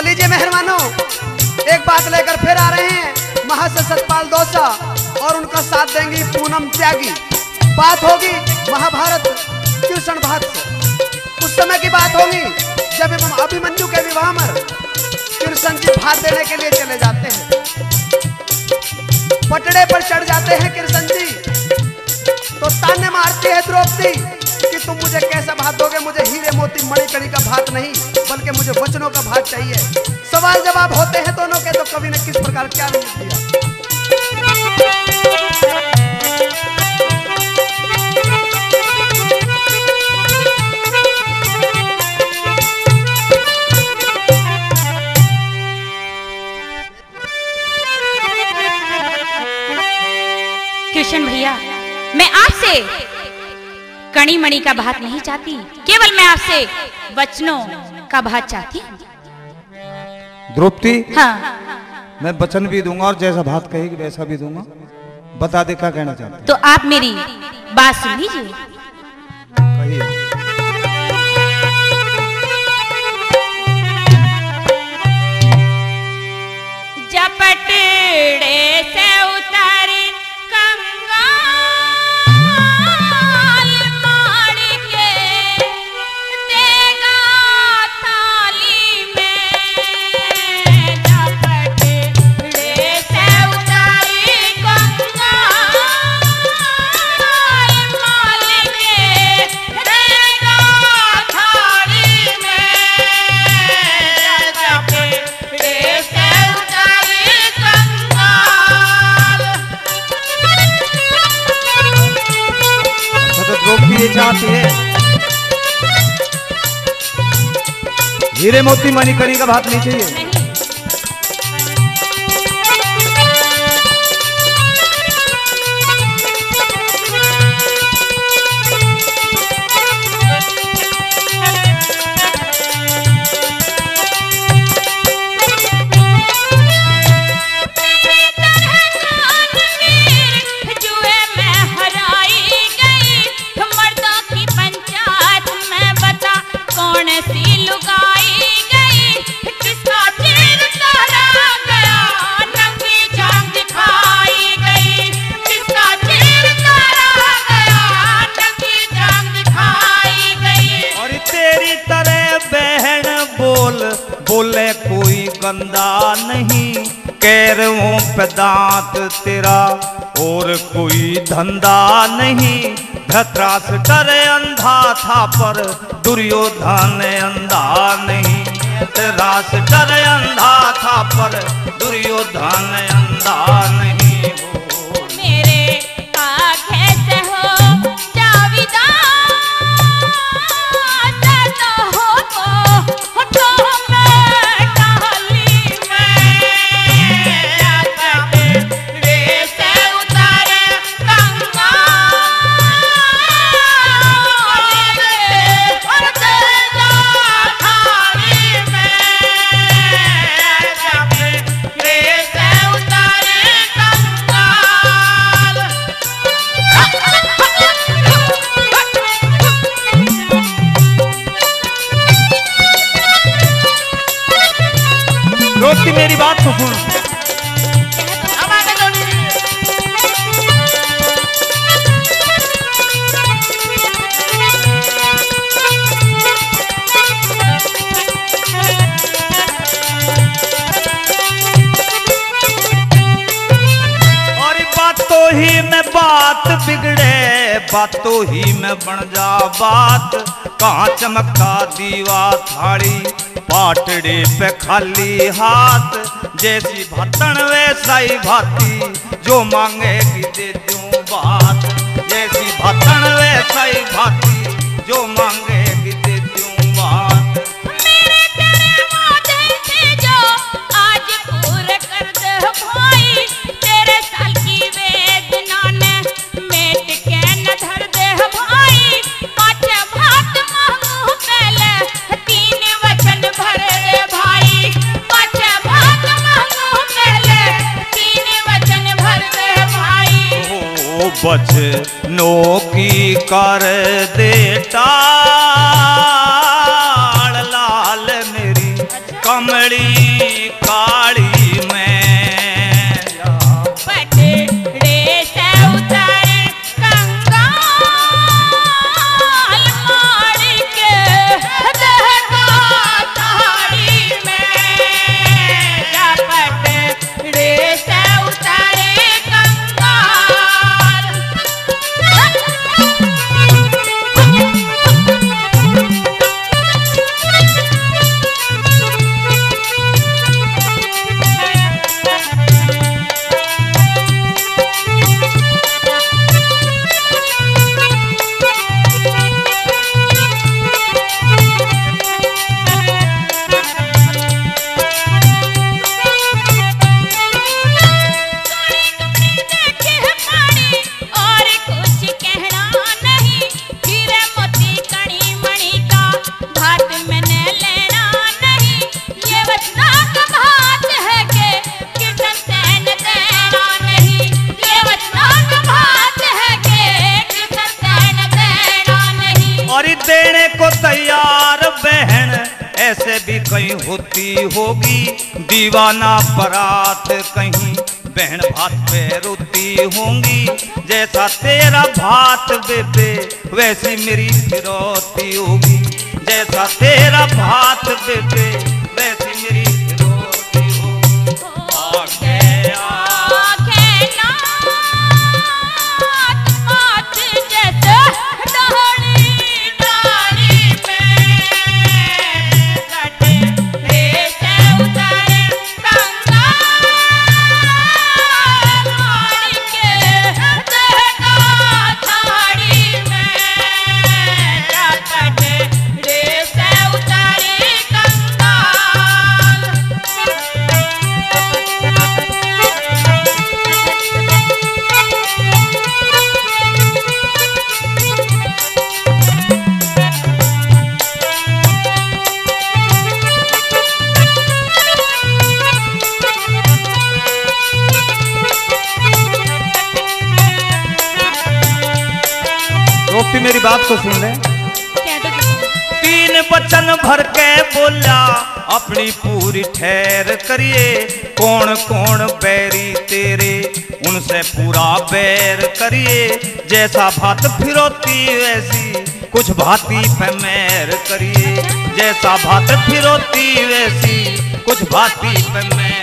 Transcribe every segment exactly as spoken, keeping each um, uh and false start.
लीजिए मेहरबानों, एक बात लेकर फिर आ रहे हैं महर्षि सतपाल दौसा और उनका साथ देंगी पूनम त्यागी। बात होगी महाभारत कृष्ण भात से। उस समय की बात होगी जब अभिमन्यु के विवाह में कृष्ण जी भात देने के लिए चले जाते हैं। पटड़े पर चढ़ जाते हैं कृष्ण जी, तो ताने मारती है द्रौपदी कि तुम मुझे कैसा भात दोगे, मुझे हीरे मोती मणिकड़ी का भात नहीं बल्कि मुझे वचनों का भात चाहिए। सवाल जवाब होते हैं दोनों के, तो कवि ने किस प्रकार क्या लिख दिया। कृष्ण भैया, मैं आपसे कणी मणि का भात नहीं चाहती, केवल मैं आपसे वचनों का भात चाहती। द्रौपदी, हाँ, मैं वचन भी दूंगा और जैसा भात कहेगी वैसा भी दूंगा। बता दे क्या कहना चाहते हैं। तो आप मेरी बात सुन लीजिए। कहिए। जपटड़े से उतारी ये चाहती है हीरे मोती मणिकड़ी का भात नहीं चाहिए। बोले कोई गंदा नहीं, कैरों पे दांत तेरा और कोई धंधा नहीं। धतरास डरे अंधा था पर दुर्योधन अंधा नहीं। धतरास डरे अंधा था पर दुर्योधन अंधा नहीं। मेरे आगे से हो जाविदा द्रौपदी, मेरी बात तो सुन। और बातों ही में बात बिगड़े, बातों ही में बन जा बात। कहाँ चमकता दीवा थाली, पाटड़े पे खाली हाथ। जैसी भातन वैसा ही भाती, जो मांगेगी दे दूं बात। जैसी भातन वैसा ही भाती, जो मांगेगी दे दूं बात। मेरे तेरे वादे थे जो आज पूरे कर दे भाई। तेरे साल की वेदना ने मेट के न धर दे भाई। पाँच भात मांगू पहले, तीन वचन भर दे भाई। पाँच भात मांगू पहले, तीन वचन भर दे भाई। ओ बचनों की कर दे टाल, लाल मेरी कमली काली में पटड़े से उतारे कंगाल मार के दहका ताड़ी में जा पटड़े से उतारे कंगाल देने को तैयार बहन ऐसे भी कहीं होती होगी दीवाना बारात कहीं बहन भात पे रोती होंगी जैसा तेरा भात बेबे वैसी मेरी फिरौती होगी जैसा तेरा भात बेबे वैसी मेरी फिरौती होगी आगे आ रोटी मेरी बात को सुन ले तीन वचन भर के बोला अपनी पूरी ठहर करिए कौन कौन बैरी तेरे उनसे पूरा बैर करिए जैसा भात फिरोती वैसी कुछ भांति पे मैर करिए जैसा भात फिरोती वैसी कुछ भांति पे मैर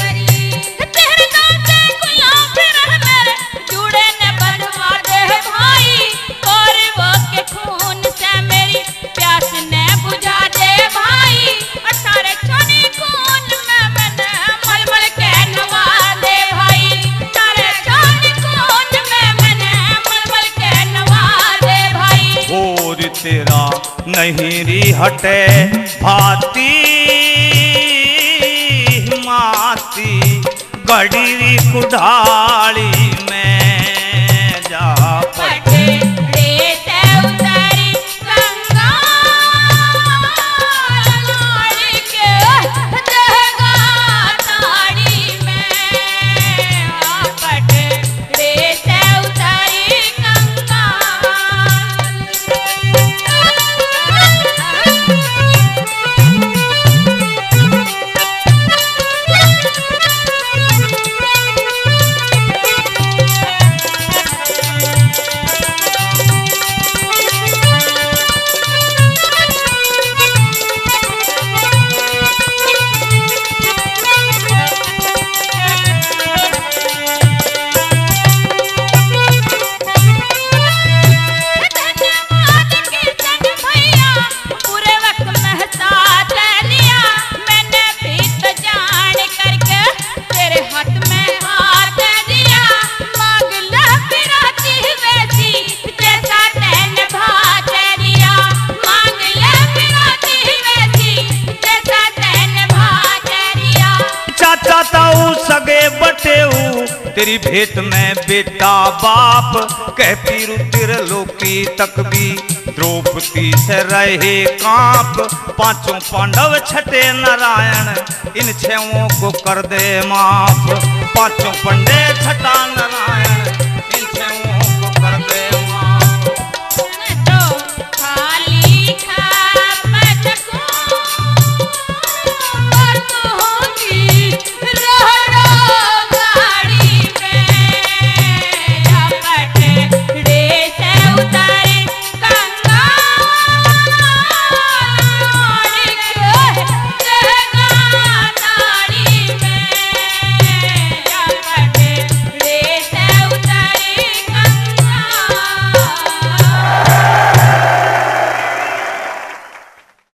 तेरा नहीं री हटे भाती माती गड़ी कुढ़ाली में जा पटे सगे बटेऊ तेरी भेंट में बेटा बाप कहती रुतिर लोकी तक भी द्रौपदी से रहे कांप पांचों पांडव छठे नारायण इन छहों को कर दे माफ पांचों पंडे छठा नारायण